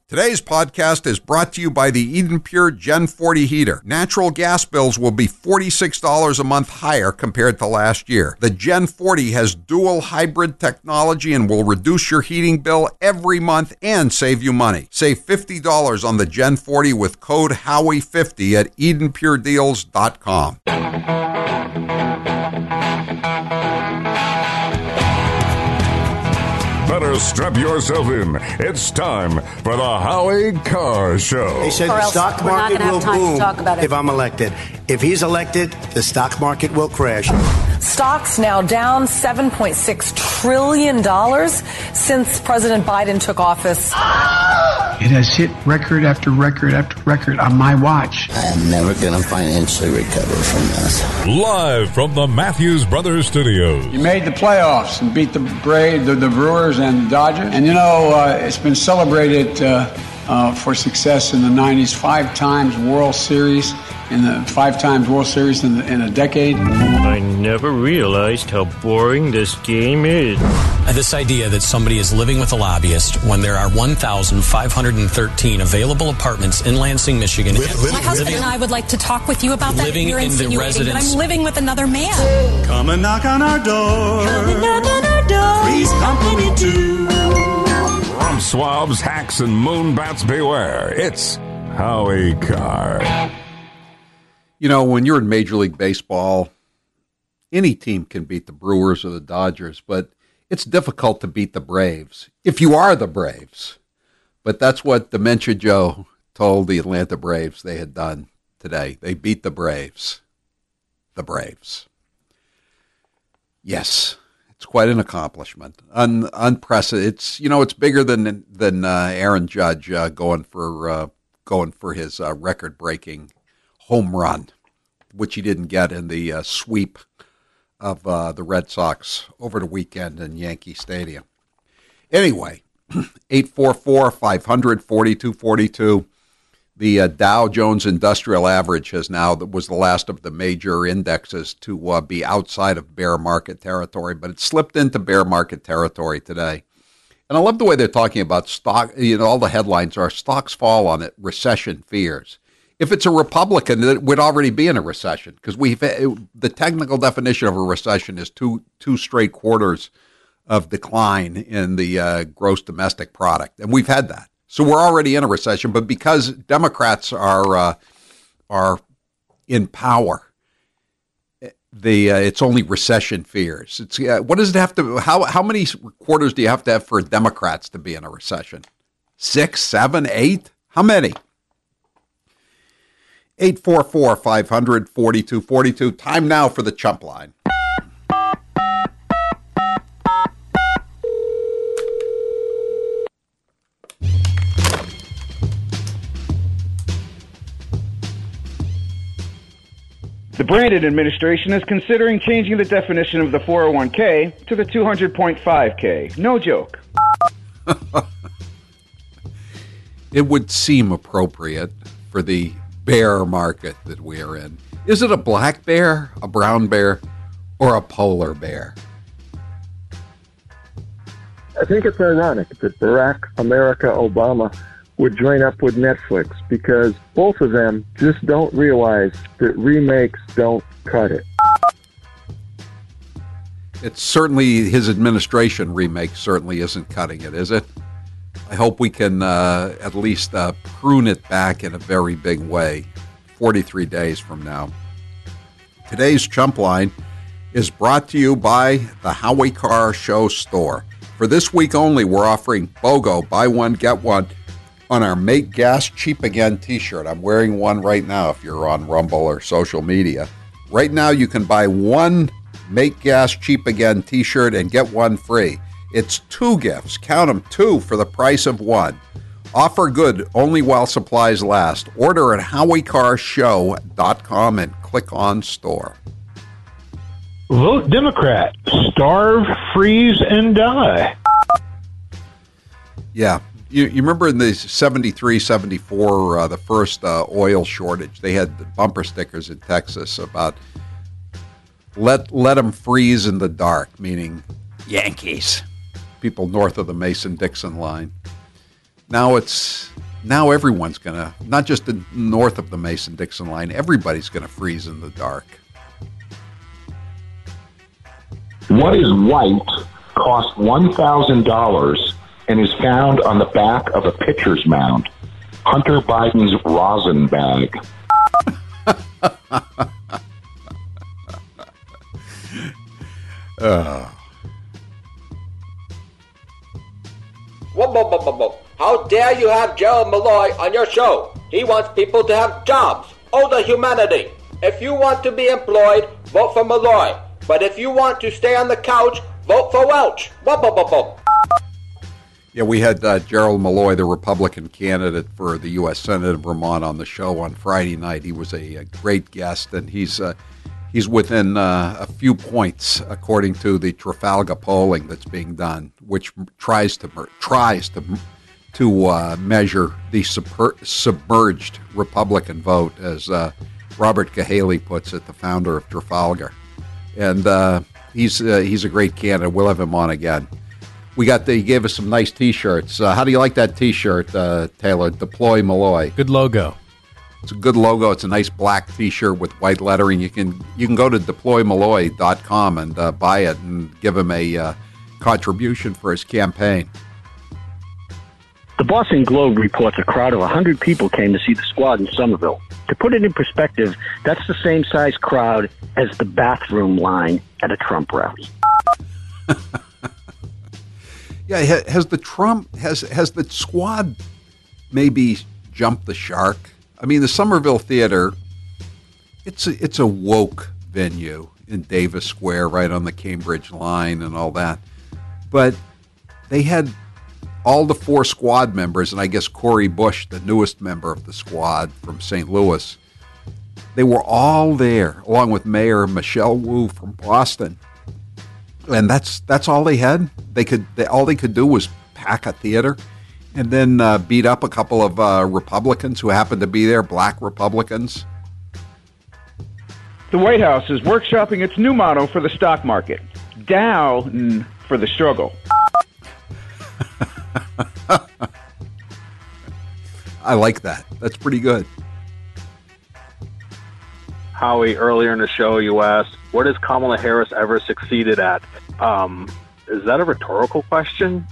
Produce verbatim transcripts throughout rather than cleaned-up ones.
Today's podcast is brought to you by the Eden Pure Gen forty heater. Natural gas bills will be forty-six dollars a month higher compared to last year. The Gen forty has dual hybrid technology and will reduce your heating bill every month and save you money. Save fifty dollars on the Gen forty with code Howie fifty at eden pure deals dot com. Better strap yourself in. It's time for the Howie Carr Show. They said the stock market will boom if I'm elected. If he's elected, the stock market will crash. Stocks now down seven point six trillion dollars since President Biden took office. It has hit record after record after record on my watch. I am never going to financially recover from this. Live from the Matthews Brothers Studios. You made the playoffs and beat the Braves, the, the Brewers, and Dodgers. And you know, uh, it's been celebrated uh, uh, for success in the nineties. Five times World Series. In the five times World Series in, the, in a decade. I never realized how boring this game is. This idea that somebody is living with a lobbyist when there are one thousand five hundred thirteen available apartments in Lansing, Michigan. Live, live, My husband living, and I would like to talk with you about that. Living You're in insinuating the residence. that I'm living with another man. Come and knock on our door. Come and knock on our door. Please company too. From swabs, hacks, and moonbats beware. It's Howie Carr. You know, when you're in Major League Baseball, any team can beat the Brewers or the Dodgers, but it's difficult to beat the Braves if you are the Braves. But that's what Dementia Joe told the Atlanta Braves they had done today. They beat the Braves. The Braves. Yes, it's quite an accomplishment. Un- unprecedented. It's, you know, it's bigger than than uh, Aaron Judge uh, going for uh, going for his uh, record-breaking home run, which he didn't get in the uh, sweep of uh, the Red Sox over the weekend in Yankee Stadium. Anyway, eight four four, five hundred, forty-two forty-two. The uh, Dow Jones Industrial Average has now, that was the last of the major indexes to uh, be outside of bear market territory, but it slipped into bear market territory today. And I love the way they're talking about stock. You know, all the headlines are stocks fall on it, recession fears. If it's a Republican, it would already be in a recession, because we've the technical definition of a recession is two two straight quarters of decline in the uh, gross domestic product, and we've had that. So we're already in a recession. But because Democrats are uh, are in power, the uh, it's only recession fears. It's uh, what does it have to? How how many quarters do you have to have for Democrats to be in a recession? Six, seven, eight? How many? eight four four, five hundred, forty-two forty-two. Time now for the Chump Line. The Brandon administration is considering changing the definition of the four oh one k to the two hundred point five k. No joke. It would seem appropriate for the bear market that we are in. Is it a black bear, a brown bear, or a polar bear? I think it's ironic that Barack America Obama would join up with Netflix, because both of them just don't realize that remakes don't cut it. It's certainly, his administration remake certainly isn't cutting it, is it? I hope we can uh, at least uh, prune it back in a very big way forty-three days from now. Today's Chump Line is brought to you by the Howie Carr Show store. For this week only, we're offering BOGO, buy one, get one, on our Make Gas Cheap Again t-shirt. I'm wearing one right now if you're on Rumble or social media. Right now, you can buy one Make Gas Cheap Again t-shirt and get one free. It's two gifts. Count them, two for the price of one. Offer good only while supplies last. Order at howie carr show dot com and click on store. Vote Democrat. Starve, freeze, and die. Yeah. You, you remember in the seventy-three, seventy-four, uh, the first uh, oil shortage, they had bumper stickers in Texas about let let them freeze in the dark, meaning Yankees, people north of the Mason-Dixon line. now it's now everyone's going to, not just the north of the Mason-Dixon line, everybody's going to freeze in the dark. What is white, costs one thousand dollars, and is found on the back of a pitcher's mound? Hunter Biden's rosin bag. uh. Whoa, whoa, whoa, whoa, whoa. How dare you have Gerald Malloy on your show? He wants people to have jobs. Oh, the humanity. If you want to be employed, vote for Malloy. But if you want to stay on the couch, vote for Welch. Whoa, whoa, whoa, whoa. Yeah, we had uh, Gerald Malloy, the Republican candidate for the U S Senate of Vermont, on the show on Friday night. He was a, a great guest, and he's uh, he's within uh, a few points, according to the Trafalgar polling that's being done, which tries to tries to to uh, measure the super, submerged Republican vote, as uh, Robert Cahaly puts it, the founder of Trafalgar. And uh, he's uh, he's a great candidate. We'll have him on again. We got the, he gave us some nice T-shirts. Uh, how do you like that T-shirt, uh, Taylor? Deploy Malloy. Good logo. It's a good logo. It's a nice black T-shirt with white lettering. You can you can go to deploy malloy dot com and uh, buy it and give him a uh, contribution for his campaign. The Boston Globe reports a crowd of one hundred people came to see the squad in Somerville. To put it in perspective, that's the same size crowd as the bathroom line at a Trump rally. Yeah, has the Trump has has the squad maybe jumped the shark? I mean, the Somerville Theater, it's a, it's a woke venue in Davis Square, right on the Cambridge line and all that. But they had all the four squad members, and I guess Cori Bush, the newest member of the squad from Saint Louis, they were all there, along with Mayor Michelle Wu from Boston. And that's that's all they had. They could they, all they could do was pack a theater, and then uh, beat up a couple of uh, Republicans who happened to be there, black Republicans. The White House is workshopping its new motto for the stock market: down for the struggle. I like that. That's pretty good. Howie, earlier in the show, you asked, what has Kamala Harris ever succeeded at? Um, is that a rhetorical question?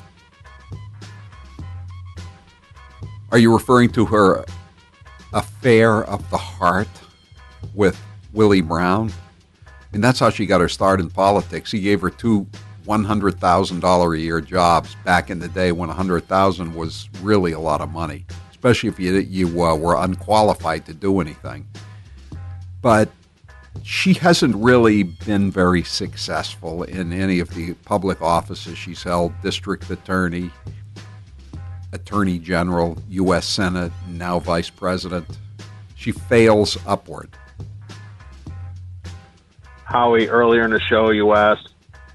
Are you referring to her affair of the heart with Willie Brown? I mean, that's how she got her start in politics. He gave her two one hundred thousand dollars a year jobs back in the day when one hundred thousand dollars was really a lot of money, especially if you, you uh, were unqualified to do anything. But she hasn't really been very successful in any of the public offices she's held: district attorney, attorney general, U S Senate, now vice president. She fails upward. Howie, earlier in the show, you asked,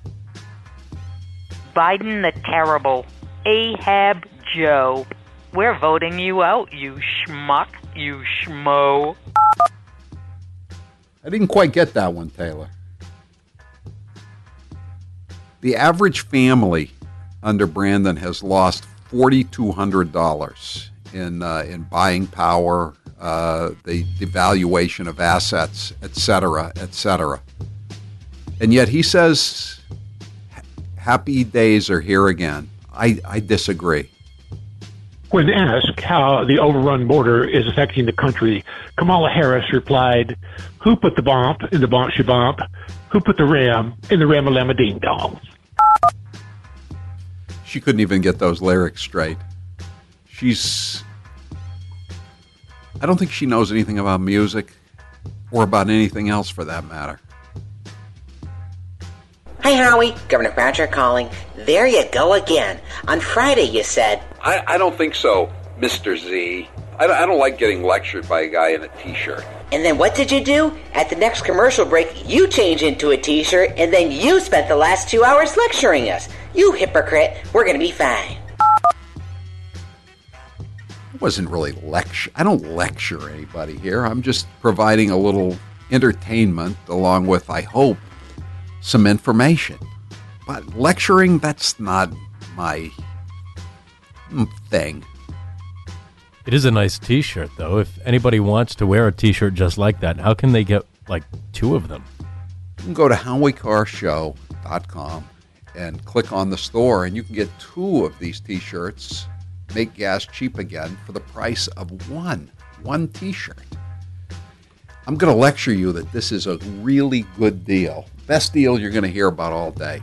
Biden the terrible, Ahab Joe. We're voting you out, you schmuck, you schmo. I didn't quite get that one, Taylor. The average family under Brandon has lost four thousand two hundred dollars in uh, in buying power, uh, the devaluation of assets, et cetera, et cetera. And yet he says happy days are here again. I, I disagree. When asked how the overrun border is affecting the country, Kamala Harris replied, who put the bomb in the bomb shabomp? Who put the ram in the ramalama ding dong? She couldn't even get those lyrics straight. She's... I don't think she knows anything about music or about anything else for that matter. Hi, Howie. Governor Croucher calling. There you go again. On Friday, you said... I, I don't think so, Mister Z. I don't, I don't like getting lectured by a guy in a T-shirt. And then what did you do? At the next commercial break, you changed into a T-shirt, and then you spent the last two hours lecturing us. You hypocrite. We're going to be fine. It wasn't really lecture. I don't lecture anybody here. I'm just providing a little entertainment along with, I hope, some information. But lecturing, that's not my thing. It is a nice T-shirt, though. If anybody wants to wear a T-shirt just like that, how can they get, like, two of them? You can go to Howie Carr Show dot com and click on the store, and you can get two of these T-shirts, Make Gas Cheap Again, for the price of one, one T-shirt. I'm going to lecture you that this is a really good deal. Best deal you're going to hear about all day.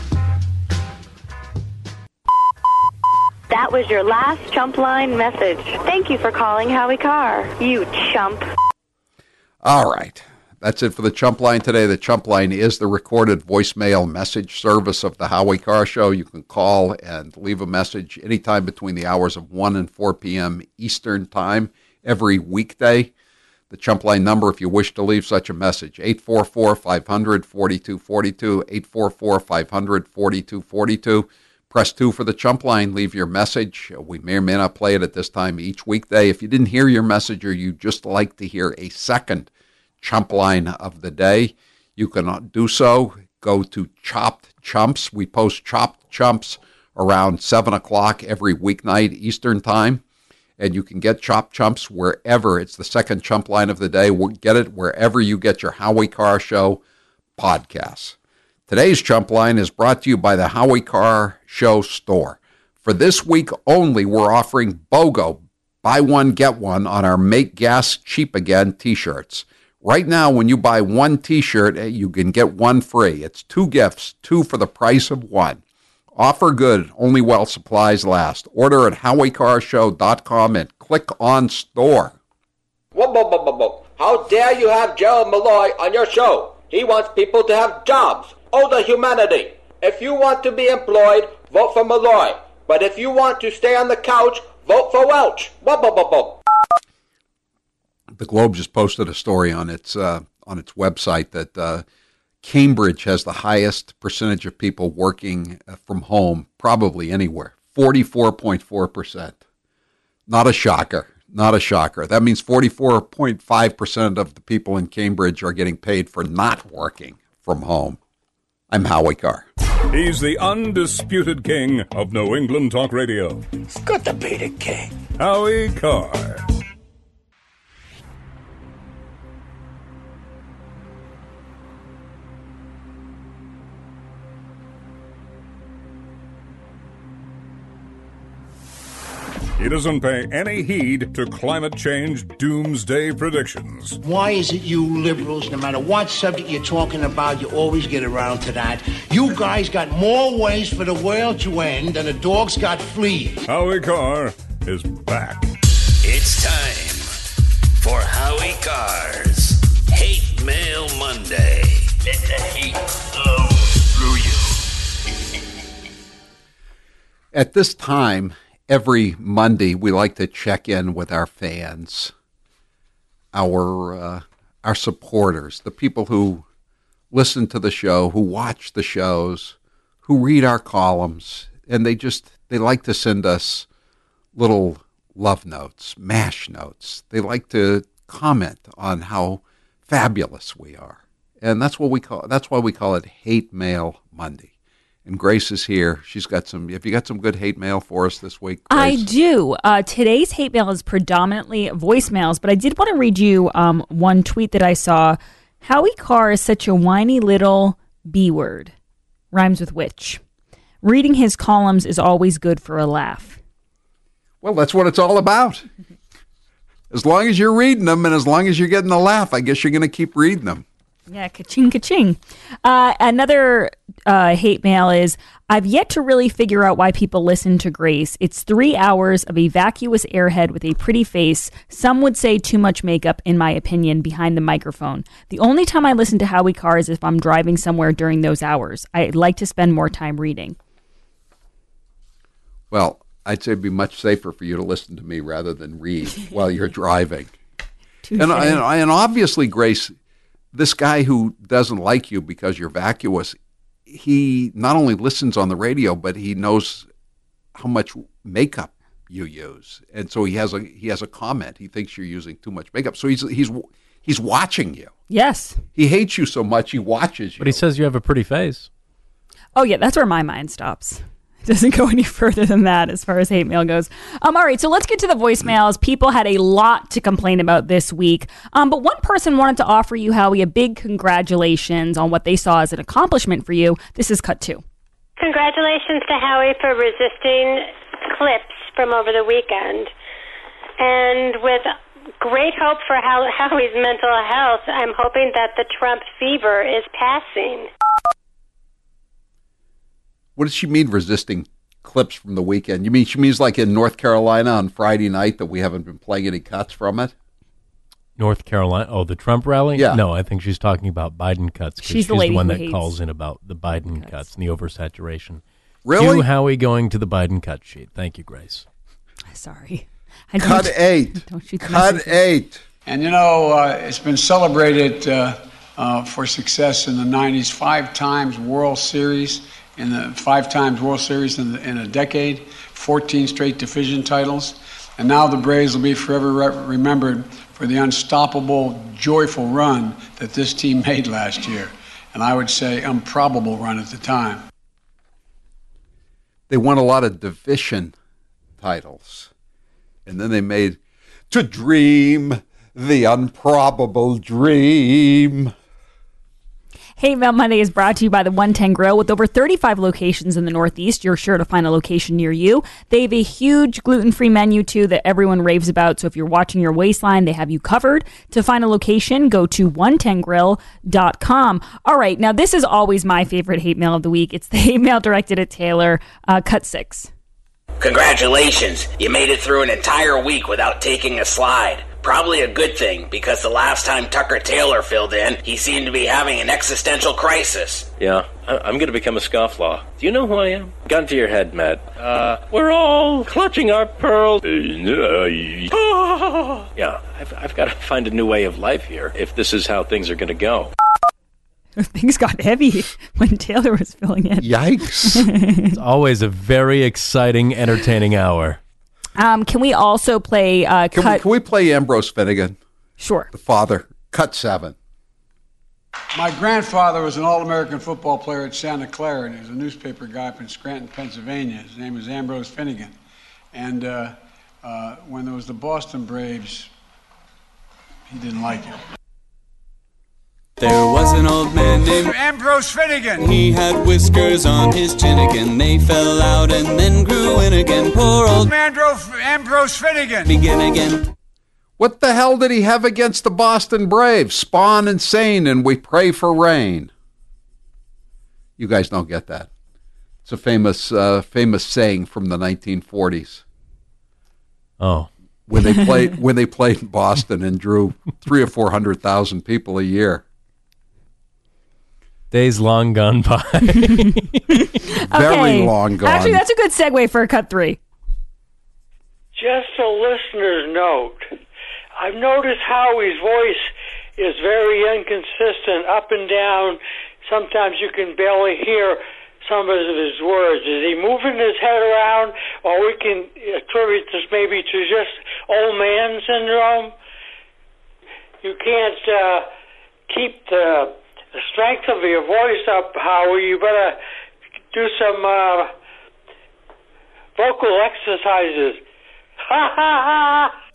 That was your last chump line message. Thank you for calling Howie Carr, you chump. All right. That's it for the Chump Line today. The Chump Line is the recorded voicemail message service of the Howie Carr Show. You can call and leave a message anytime between the hours of one and four p.m. Eastern Time every weekday. The Chump Line number, if you wish to leave such a message, eight four four, five hundred, forty-two forty-two, eight four four, five hundred, forty-two forty-two. Press two for the Chump Line. Leave your message. We may or may not play it at this time each weekday. If you didn't hear your message or you'd just like to hear a second Chump Line of the day, you can do so. Go to Chopped Chumps. We post Chopped Chumps around seven o'clock every weeknight Eastern Time. And you can get Chopped Chumps wherever. It's the second Chump Line of the day. We'll get it wherever you get your Howie Carr Show podcasts. Today's Chump Line is brought to you by the Howie Carr Show store. For this week only, we're offering BOGO, buy one, get one, on our Make Gas Cheap Again T-shirts. Right now, when you buy one T-shirt, you can get one free. It's two gifts, two for the price of one. Offer good, only while supplies last. Order at Howie Carr Show dot com and click on store. Whoa, whoa, whoa, whoa, whoa. How dare you have Gerald Malloy on your show? He wants people to have jobs. Oh, the humanity. If you want to be employed, vote for Malloy. But if you want to stay on the couch, vote for Welch. Whoa, whoa, whoa, whoa. The Globe just posted a story on its uh, on its website that uh, Cambridge has the highest percentage of people working from home, probably anywhere, forty-four point four percent. Not a shocker. Not a shocker. That means forty-four point five percent of the people in Cambridge are getting paid for not working from home. I'm Howie Carr. He's the undisputed king of New England Talk Radio. It's good to be the king. Howie Carr. He doesn't pay any heed to climate change doomsday predictions. Why is it you liberals, no matter what subject you're talking about, you always get around to that? You guys got more ways for the world to end than a dog's got fleas. Howie Carr is back. It's time for Howie Carr's Hate Mail Monday. Let the hate flow through you. At this time, every Monday, we like to check in with our fans, our uh, our supporters, the people who listen to the show, who watch the shows, who read our columns, and they just they like to send us little love notes, mash notes. They like to comment on how fabulous we are, and that's what we call that's why we call it Hate Mail Monday. And Grace is here. She's got some. Have you got some good hate mail for us this week, Grace? I do. Uh, today's hate mail is predominantly voicemails, but I did want to read you um, one tweet that I saw. Howie Carr is such a whiny little B word. Rhymes with witch. Reading his columns is always good for a laugh. Well, that's what it's all about. As long as you're reading them and as long as you're getting a laugh, I guess you're going to keep reading them. Yeah, ka-ching, ka-ching. Uh, another uh, hate mail is, I've yet to really figure out why people listen to Grace. It's three hours of a vacuous airhead with a pretty face. Some would say too much makeup, in my opinion, behind the microphone. The only time I listen to Howie Carr is if I'm driving somewhere during those hours. I'd like to spend more time reading. Well, I'd say it'd be much safer for you to listen to me rather than read while you're driving. and, and, and obviously, Grace, this guy who doesn't like you because you're vacuous, he not only listens on the radio, but he knows how much makeup you use, and so he has a he has a comment. He thinks you're using too much makeup, so he's he's he's watching you. Yes, he hates you so much he watches you. But he says you have a pretty face. Oh yeah, that's where my mind stops. doesn't go any further than that as far as hate mail goes. Um, all right, so let's get to the voicemails. People had a lot to complain about this week, um, but one person wanted to offer you, Howie, a big congratulations on what they saw as an accomplishment for you. This is cut two. Congratulations to Howie for resisting clips from over the weekend. And with great hope for How- Howie's mental health, I'm hoping that the Trump fever is passing. What does she mean, resisting clips from the weekend? You mean she means like in North Carolina on Friday night that we haven't been playing any cuts from it? North Carolina? Oh, the Trump rally? Yeah. No, I think she's talking about Biden cuts. 'cause She's the she's lady the one who that hates calls in about the Biden cuts, cuts and the oversaturation. Really? Cue Howie going to the Biden cut sheet. Thank you, Grace. Sorry. I Cut don't- eight. Don't shoot the Cut messenger. eight. And you know, uh, it's been celebrated uh, uh, for success in the nineties, five times World Series, in the five times World Series in, the, in a decade, fourteen straight division titles. And now the Braves will be forever re- remembered for the unstoppable, joyful run that this team made last year. And I would say improbable run at the time. They won a lot of division titles. And then they made To Dream, the Improbable Dream. Hate Mail Monday is brought to you by the one ten Grill. With over thirty-five locations in the Northeast, you're sure to find a location near you. They have a huge gluten-free menu, too, that everyone raves about. So if you're watching your waistline, they have you covered. To find a location, go to one ten grill dot com. All right, now this is always my favorite hate mail of the week. It's the hate mail directed at Taylor. Uh, cut six. Congratulations, you made it through an entire week without taking a slide. Probably a good thing, because the last time Tucker Taylor filled in, he seemed to be having an existential crisis. Yeah, I- I'm going to become a scofflaw. Do you know who I am? Gun to your head, Matt. Uh, we're all clutching our pearls. Yeah, I've, I've got to find a new way of life here if this is how things are going to go. Things got heavy when Taylor was filling in. Yikes. It's always a very exciting, entertaining hour. Um, can we also play uh, Can, cut? we, can we play Ambrose Finnegan? Sure. The father. Cut seven. My grandfather was an All-American football player at Santa Clara, and he was a newspaper guy up in Scranton, Pennsylvania. His name was Ambrose Finnegan. And uh, uh, when there was the Boston Braves, he didn't like it. There was an old man named Ambrose Finnegan. He had whiskers on his chin again. They fell out and then grew in again. Poor old Ambrose, Ambrose Finnegan. Begin again. What the hell did he have against the Boston Braves? Spawn insane, and we pray for rain. You guys don't get that. It's a famous, uh, famous saying from the nineteen forties. Oh, when they played when they played in Boston and drew three or four hundred thousand people a year. Days long gone by. Very Okay. long gone. Actually, that's a good segue for cut three. Just a listener's note. I've noticed Howie's voice is very inconsistent, up and down. Sometimes you can barely hear some of his words. Is he moving his head around, or we can attribute this maybe to just old man syndrome? You can't uh, keep the, the strength of your voice up, Howie. You better do some uh, vocal exercises. Ha ha ha!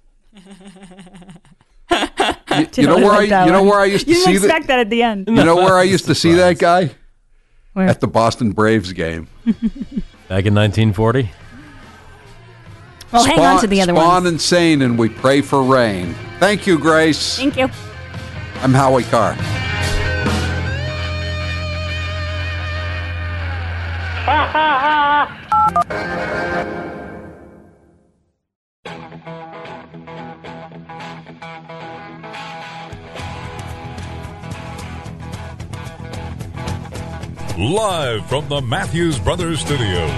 You, you know where I you know where I used to you see didn't expect that at the end. You know where I used to see that guy? Where? At the Boston Braves game. Back in nineteen forty? Well, hang on to the other Spawn ones. insane, and we pray for rain. Thank you, Grace. Thank you. I'm Howie Carr. Ha ha ha! Live from the Matthews Brothers Studios.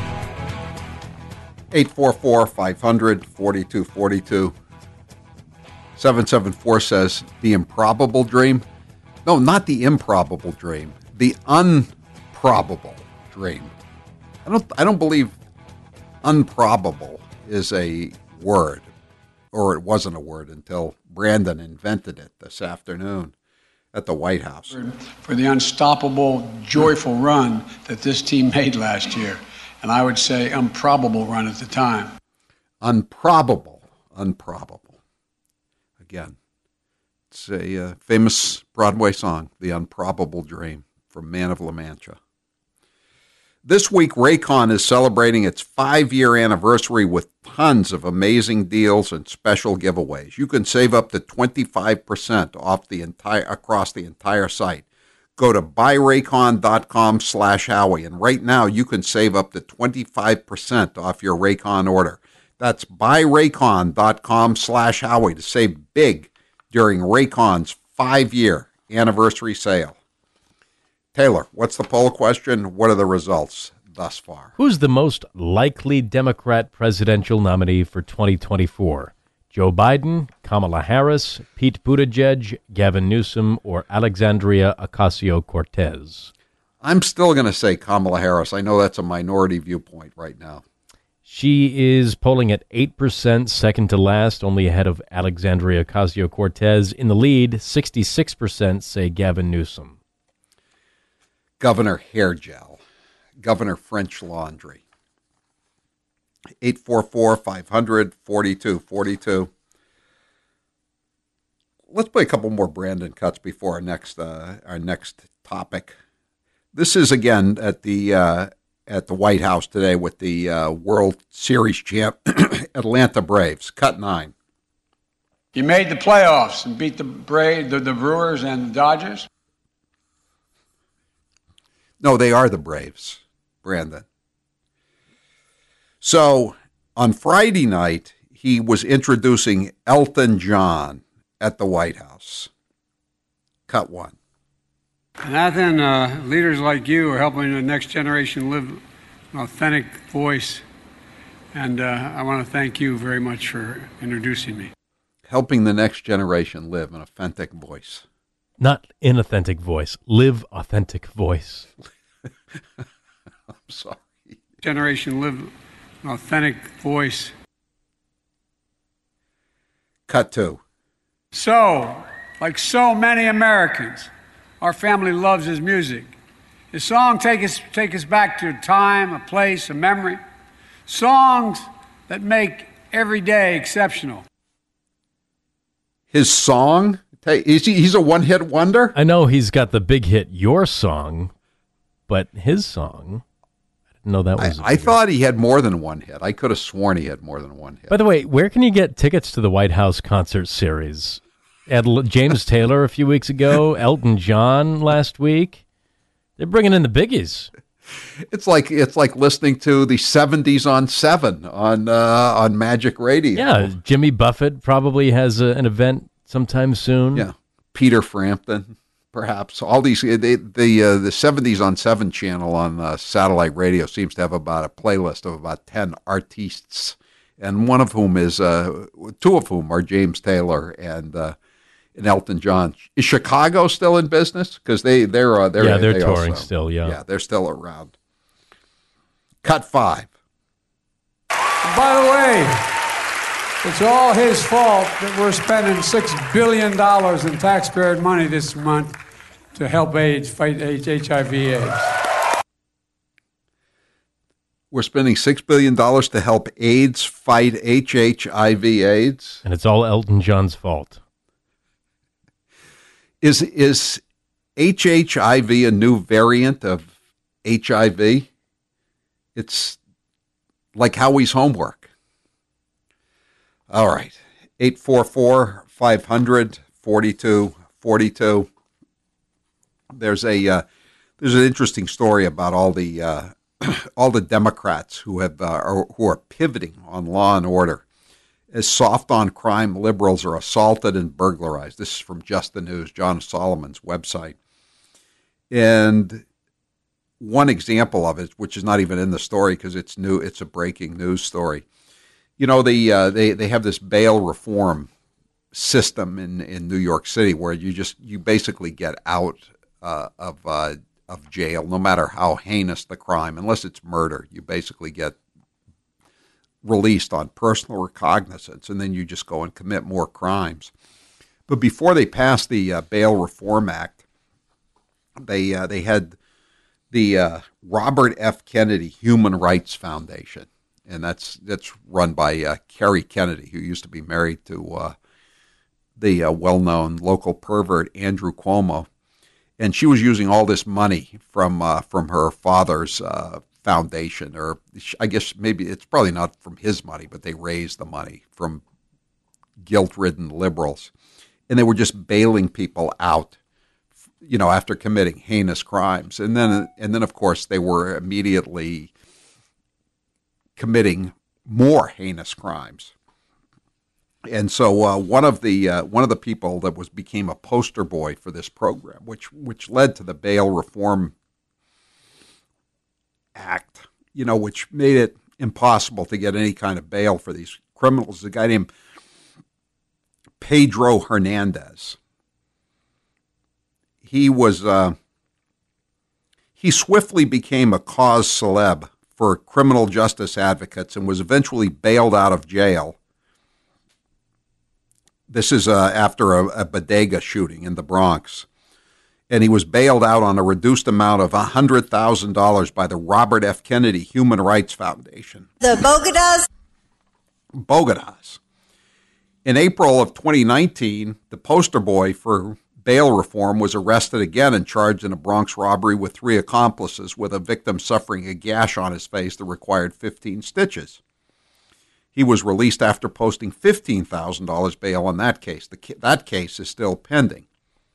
eight four four, five hundred, forty-two forty-two. seven seven four says, the improbable dream? No, not the improbable dream. The unprobable dream. I don't I don't believe unprobable is a word, or it wasn't a word until Brandon invented it this afternoon at the White House. For the unstoppable, joyful run that this team made last year. and I would say improbable run at the time. Unprobable, unprobable. Again, it's a uh, famous Broadway song, The Unprobable Dream, from Man of La Mancha. This week, Raycon is celebrating its five-year anniversary with tons of amazing deals and special giveaways. You can save up to twenty-five percent off the entire across the entire site. Go to buyraycon.com slash Howie, and right now you can save up to twenty-five percent off your Raycon order. That's buyraycon.com slash Howie to save big during Raycon's five-year anniversary sale. Taylor, what's the poll question? What are the results thus far? Who's the most likely Democrat presidential nominee for twenty twenty-four? Joe Biden, Kamala Harris, Pete Buttigieg, Gavin Newsom, or Alexandria Ocasio-Cortez? I'm still going to say Kamala Harris. I know that's a minority viewpoint right now. She is polling at eight percent, second to last, only ahead of Alexandria Ocasio-Cortez. In the lead, sixty-six percent say Gavin Newsom. Governor Hair Gel, Governor French Laundry. eight four four, five hundred, forty-two forty-two. Let's play a couple more Brandon cuts before our next uh, our next topic. This is again at the uh, at the White House today with the uh, World Series champ Atlanta Braves. Cut nine. You made the playoffs and beat the Braves, the, the Brewers, and the Dodgers. No, they are the Braves, Brandon. So on Friday night, he was introducing Elton John at the White House. Cut one. Nathan, uh, leaders like you are helping the next generation live an authentic voice, and uh, I want to thank you very much for introducing me. Helping the next generation live an authentic voice. Not inauthentic voice. Live authentic voice. I'm sorry. Generation live an authentic voice. Cut two. So, like so many Americans, our family loves his music. His songs take us, take us back to a time, a place, a memory. Songs that make every day exceptional. His song? Is he, he's a one-hit wonder? I know he's got the big hit, Your Song, but his song, I didn't know that was... I, I thought he had more than one hit. I could have sworn he had more than one hit. By the way, where can you get tickets to the White House concert series? Had James Taylor a few weeks ago, Elton John last week. They're bringing in the biggies. It's like it's like listening to the seventies on seven on uh, on Magic Radio. Yeah, Jimmy Buffett probably has a, an event sometime soon. Yeah, Peter Frampton, perhaps. All these they, the uh, the seventies on seven channel on uh, satellite radio seems to have about a playlist of about ten artists, and one of whom is uh, two of whom are James Taylor and. Uh, And Elton John. Is Chicago still in business? Because they they're uh, they're yeah they're they touring also, still. Yeah, yeah, they're still around. Cut five. And by the way, it's all his fault that we're spending six billion dollars in taxpayer money this month to help AIDS fight H I V/AIDS. We're spending six billion dollars to help AIDS fight H I V/AIDS, and it's all Elton John's fault. Is is H I V a new variant of H I V? It's like Howie's homework. All right. eight four four, five hundred, forty-two forty-two. There's a uh, there's an interesting story about all the uh, all the Democrats who have uh, are, who are pivoting on law and order. As soft on crime liberals are assaulted and burglarized. This is from Just the News, John Solomon's website. And one example of it, which is not even in the story because it's new, it's a breaking news story. You know, the uh, they they have this bail reform system in, in New York City where you just you basically get out uh, of uh, of jail no matter how heinous the crime, unless it's murder. You basically get released on personal recognizance, and then you just go and commit more crimes. But before they passed the uh, Bail Reform Act, they uh, they had the uh, Robert F. Kennedy Human Rights Foundation, and that's that's run by uh, Kerry Kennedy, who used to be married to uh, the uh, well-known local pervert Andrew Cuomo, and she was using all this money from uh, from her father's uh, foundation, or I guess maybe it's probably not from his money, but they raised the money from guilt-ridden liberals, and they were just bailing people out, you know, after committing heinous crimes. And then, and then, of course, they were immediately committing more heinous crimes. And so, uh, one of the uh, one of the people that was became a poster boy for this program, which which led to the Bail Reform Act, you know, which made it impossible to get any kind of bail for these criminals. A guy named Pedro Hernandez. He was uh, he swiftly became a cause celeb for criminal justice advocates and was eventually bailed out of jail. This is uh, after a, a bodega shooting in the Bronx. And he was bailed out on a reduced amount of one hundred thousand dollars by the Robert F. Kennedy Human Rights Foundation. The Bogotas? Bogotas. In April of twenty nineteen, the poster boy for bail reform was arrested again and charged in a Bronx robbery with three accomplices, with a victim suffering a gash on his face that required fifteen stitches. He was released after posting fifteen thousand dollars bail on that case. The, that case is still pending.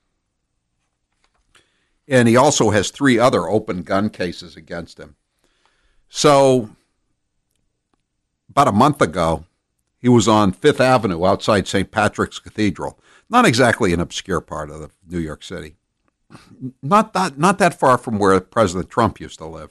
And he also has three other open gun cases against him. So, about a month ago, he was on Fifth Avenue outside Saint Patrick's Cathedral. Not exactly an obscure part of New York City. Not that, not that far from where President Trump used to live.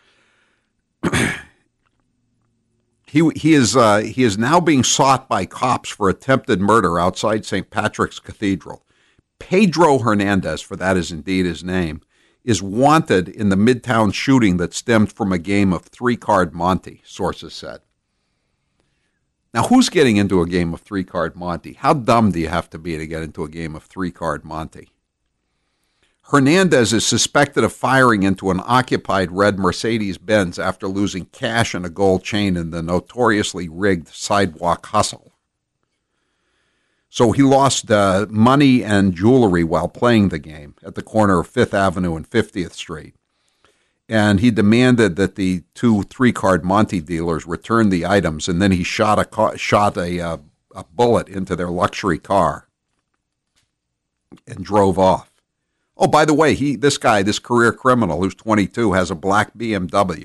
he he is uh, he is now being sought by cops for attempted murder outside Saint Patrick's Cathedral. Pedro Hernandez, for that is indeed his name, is wanted in the Midtown shooting that stemmed from a game of three-card Monte, sources said. Now, who's getting into a game of three-card Monte? How dumb do you have to be to get into a game of three-card Monte? Hernandez is suspected of firing into an occupied red Mercedes-Benz after losing cash and a gold chain in the notoriously rigged Sidewalk Hustle. So he lost uh, money and jewelry while playing the game at the corner of Fifth Avenue and fiftieth Street. And he demanded that the two three-card Monte dealers return the items, and then he shot a car, shot a, uh, a bullet into their luxury car and drove off. Oh, by the way, he this guy, this career criminal who's twenty-two, has a black B M W.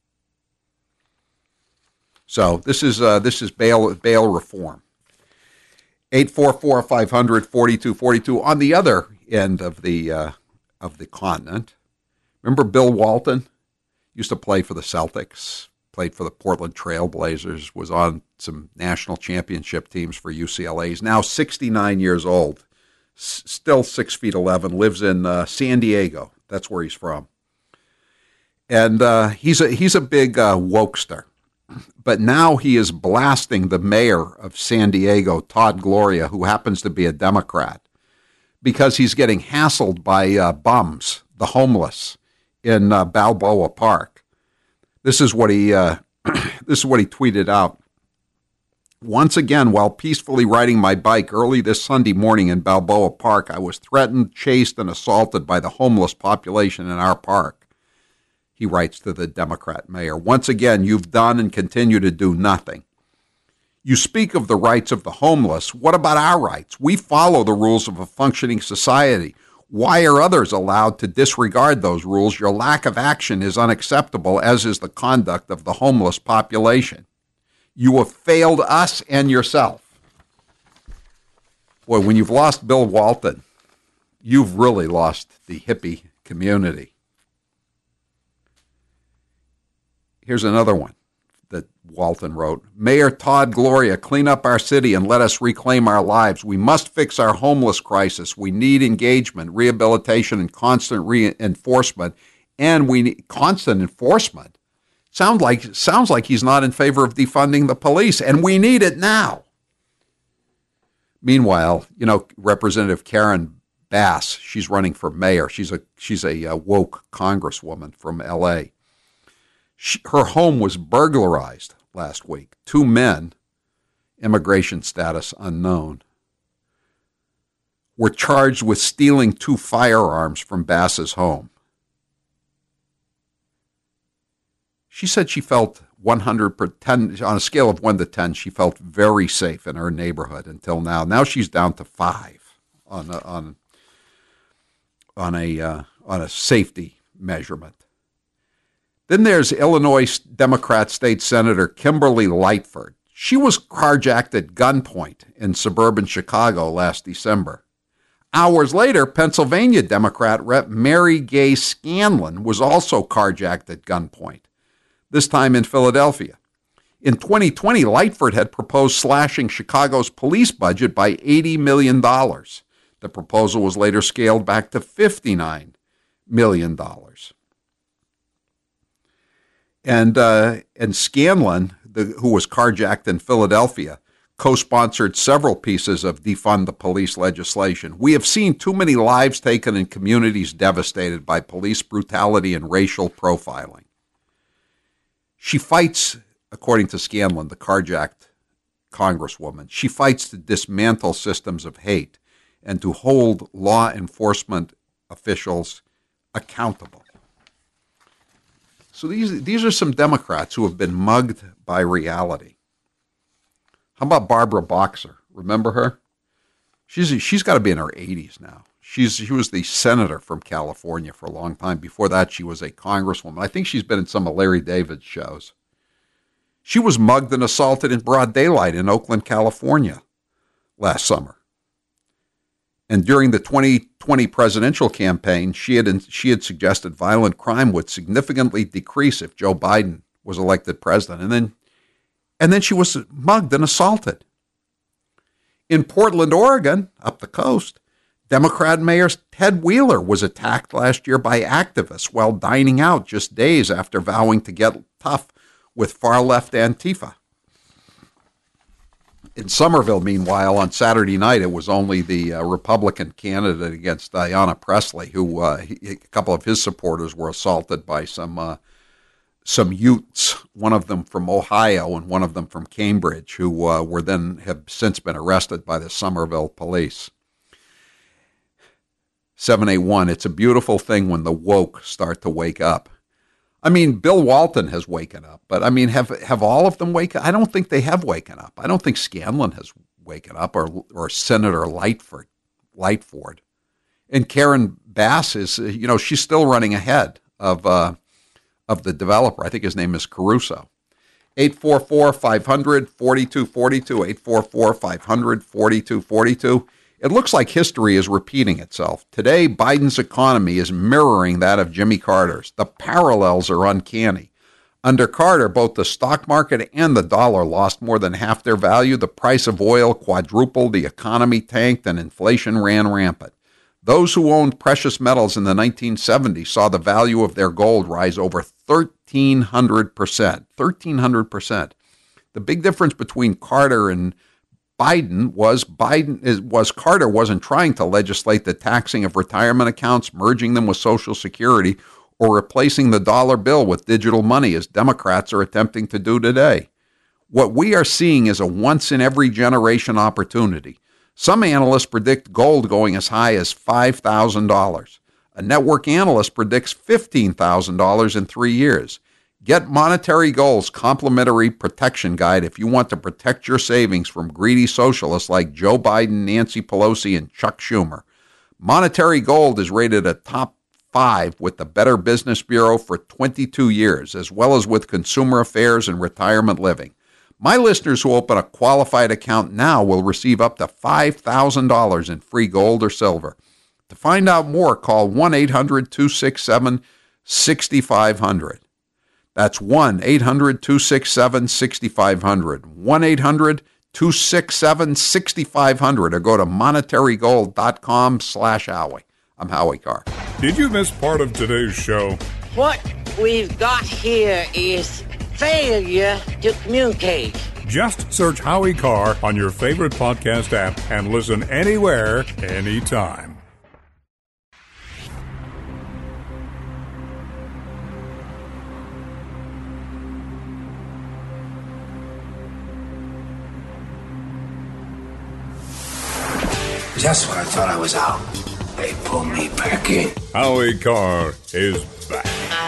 So this is uh, this is bail bail reform. eight four four, five hundred, forty-two forty-two. On the other end of the uh, of the continent. Remember Bill Walton? Used to play for the Celtics, played for the Portland Trail Blazers, was on some national championship teams for U C L A. He's now sixty-nine years old, S- still six feet eleven, lives in uh, San Diego. That's where he's from. And uh, he's a he's a big uh, wokester. But now he is blasting the mayor of San Diego, Todd Gloria, who happens to be a Democrat, because he's getting hassled by uh, bums, the homeless, in uh, Balboa Park. This is what he uh, this is what he tweeted out. Once again, while peacefully riding my bike early this Sunday morning in Balboa Park, I was threatened, chased, and assaulted by the homeless population in our park. He writes to the Democrat mayor. Once again, you've done and continue to do nothing. You speak of the rights of the homeless. What about our rights? We follow the rules of a functioning society. Why are others allowed to disregard those rules? Your lack of action is unacceptable, as is the conduct of the homeless population. You have failed us and yourself. Boy, when you've lost Bill Walton, you've really lost the hippie community. Here's another one that Walton wrote. Mayor Todd Gloria, clean up our city and let us reclaim our lives. We must fix our homeless crisis. We need engagement, rehabilitation, and constant reinforcement. And we need constant enforcement. Sound like, sounds like he's not in favor of defunding the police, and we need it now. Meanwhile, you know, Representative Karen Bass. She's running for mayor. She's a she's a uh, woke congresswoman from L A. She, her home was burglarized last week. Two men, immigration status unknown, were charged with stealing two firearms from Bass's home. She said she felt one hundred percent, on a scale of one to ten, she felt very safe in her neighborhood until now. Now she's down to five on a, on, on a, uh, on a safety measurement. Then there's Illinois Democrat State Senator Kimberly Lightford. She was carjacked at gunpoint in suburban Chicago last December. Hours later, Pennsylvania Democrat Rep Mary Gay Scanlon was also carjacked at gunpoint, this time in Philadelphia. In twenty twenty, Lightford had proposed slashing Chicago's police budget by eighty million dollars. The proposal was later scaled back to fifty-nine million dollars. And uh, and Scanlon, the, who was carjacked in Philadelphia, co-sponsored several pieces of defund the police legislation. We have seen too many lives taken and communities devastated by police brutality and racial profiling. She fights, according to Scanlon, the carjacked congresswoman, she fights to dismantle systems of hate and to hold law enforcement officials accountable. So these these are some Democrats who have been mugged by reality. How about Barbara Boxer? Remember her? She's she's got to be in her eighties now. She's she was the senator from California for a long time. Before that, she was a congresswoman. I think she's been in some of Larry David's shows. She was mugged and assaulted in broad daylight in Oakland, California last summer. And during the twenty twenty presidential campaign, she had she had suggested violent crime would significantly decrease if Joe Biden was elected president. And then, and then she was mugged and assaulted. In Portland, Oregon, up the coast, Democrat Mayor Ted Wheeler was attacked last year by activists while dining out just days after vowing to get tough with far-left Antifa. In Somerville, meanwhile, on Saturday night, it was only the uh, Republican candidate against Ayanna Pressley, who uh, he, a couple of his supporters were assaulted by some uh, some Utes, one of them from Ohio and one of them from Cambridge, who uh, were then have since been arrested by the Somerville police. seven eight one, it's a beautiful thing when the woke start to wake up. I mean, Bill Walton has waken up, but I mean, have have all of them waken up? I don't think they have waken up. I don't think Scanlon has waken up, or or Senator Lightford, Lightford. And Karen Bass is, you know, she's still running ahead of uh, of the developer. I think his name is Caruso. eight four four, five hundred, forty-two forty-two, eight four four, five hundred, forty-two forty-two. It looks like history is repeating itself. Today, Biden's economy is mirroring that of Jimmy Carter's. The parallels are uncanny. Under Carter, both the stock market and the dollar lost more than half their value. The price of oil quadrupled, the economy tanked, and inflation ran rampant. Those who owned precious metals in the nineteen seventies saw the value of their gold rise over thirteen hundred percent. thirteen hundred percent. The big difference between Carter and Biden was Biden is, was Carter wasn't trying to legislate the taxing of retirement accounts, merging them with Social Security, or replacing the dollar bill with digital money, as Democrats are attempting to do today. What we are seeing is a once-in-every-generation opportunity. Some analysts predict gold going as high as five thousand dollars. A network analyst predicts fifteen thousand dollars in three years. Get Monetary Gold's complimentary protection guide if you want to protect your savings from greedy socialists like Joe Biden, Nancy Pelosi, and Chuck Schumer. Monetary Gold is rated a top five with the Better Business Bureau for twenty-two years, as well as with Consumer Affairs and Retirement Living. My listeners who open a qualified account now will receive up to five thousand dollars in free gold or silver. To find out more, call one eight hundred, two six seven, six five zero zero. That's one eight hundred, two six seven, six five zero zero. one eight hundred, two six seven, six five zero zero, or go to monetarygold.com slash Howie. I'm Howie Carr. Did you miss part of today's show? What we've got here is failure to communicate. Just search Howie Carr on your favorite podcast app and listen anywhere, anytime. Just when I thought I was out, they pulled me back in. Howie Carr is back.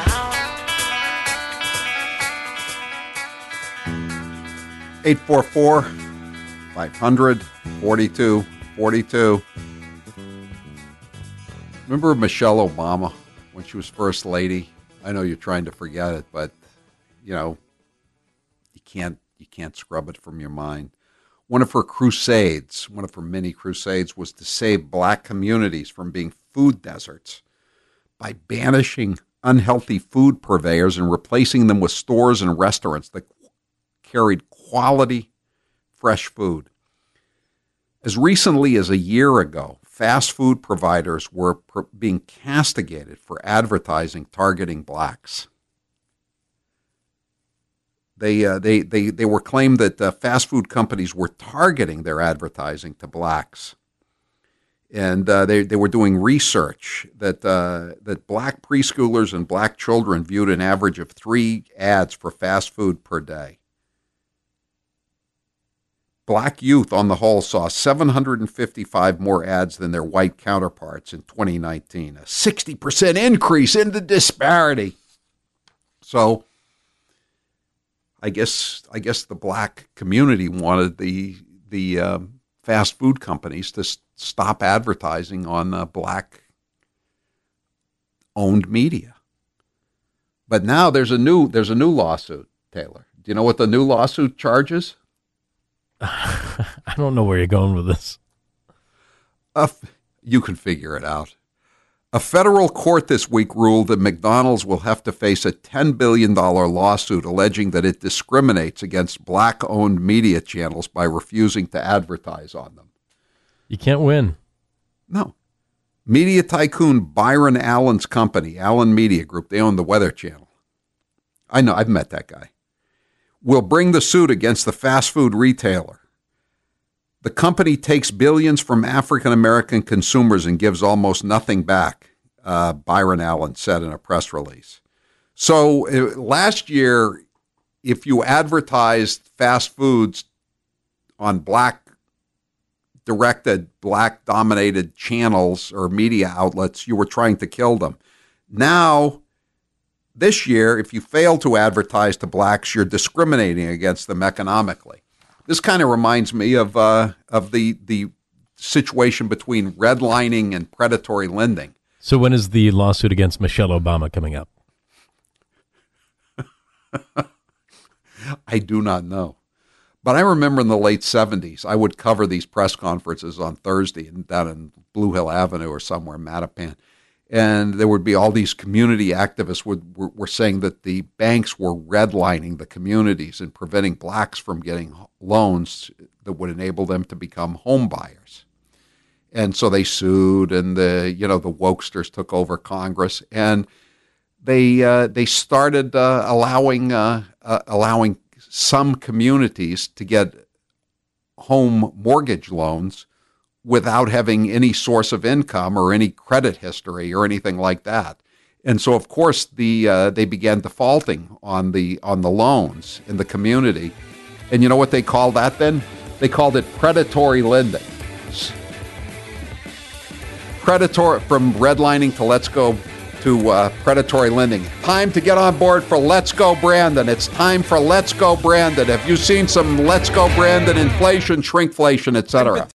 eight four four, five hundred, forty-two forty-two. Remember Michelle Obama when she was first lady? I know you're trying to forget it, but you know, you can't you can't scrub it from your mind. One of her crusades, one of her many crusades, was to save black communities from being food deserts by banishing unhealthy food purveyors and replacing them with stores and restaurants that carried quality, fresh food. As recently as a year ago, fast food providers were pr- being castigated for advertising targeting blacks. They, uh, they, they, they were claimed that uh, fast food companies were targeting their advertising to blacks. And uh, they, they were doing research that, uh, that black preschoolers and black children viewed an average of three ads for fast food per day. Black youth, on the whole, saw seven hundred fifty-five more ads than their white counterparts in twenty nineteen, a sixty percent increase in the disparity. So, I guess I guess the black community wanted the the um, fast food companies to s- stop advertising on uh, black-owned media. But now there's a new there's a new lawsuit, Taylor. Do you know what the new lawsuit charges? I don't know where you're going with this. Uh, you can figure it out. A federal court this week ruled that McDonald's will have to face a ten billion dollars lawsuit alleging that it discriminates against black-owned media channels by refusing to advertise on them. You can't win. No. Media tycoon Byron Allen's company, Allen Media Group, they own the Weather Channel. I know, I've met that guy. Will bring the suit against the fast food retailer. The company takes billions from African-American consumers and gives almost nothing back, uh, Byron Allen said in a press release. So uh, last year, if you advertised fast foods on black-directed, black-dominated channels or media outlets, you were trying to kill them. Now, this year, if you fail to advertise to blacks, you're discriminating against them economically. This kind of reminds me of uh, of the the situation between redlining and predatory lending. So when is the lawsuit against Michelle Obama coming up? I do not know. But I remember in the late seventies, I would cover these press conferences on Thursday and down in Blue Hill Avenue or somewhere, Mattapan. And there would be all these community activists would, were, were saying that the banks were redlining the communities and preventing blacks from getting loans that would enable them to become home buyers. And so they sued, and the you know the wokesters took over Congress, and they uh, they started uh, allowing uh, uh, allowing some communities to get home mortgage loans without having any source of income or any credit history or anything like that. And so, of course, the uh, they began defaulting on the on the loans in the community. And you know what they called that then? They called it predatory lending. Predatory, from redlining to Let's Go to uh, predatory lending. Time to get on board for Let's Go Brandon. It's time for Let's Go Brandon. Have you seen some Let's Go Brandon inflation, shrinkflation, et cetera?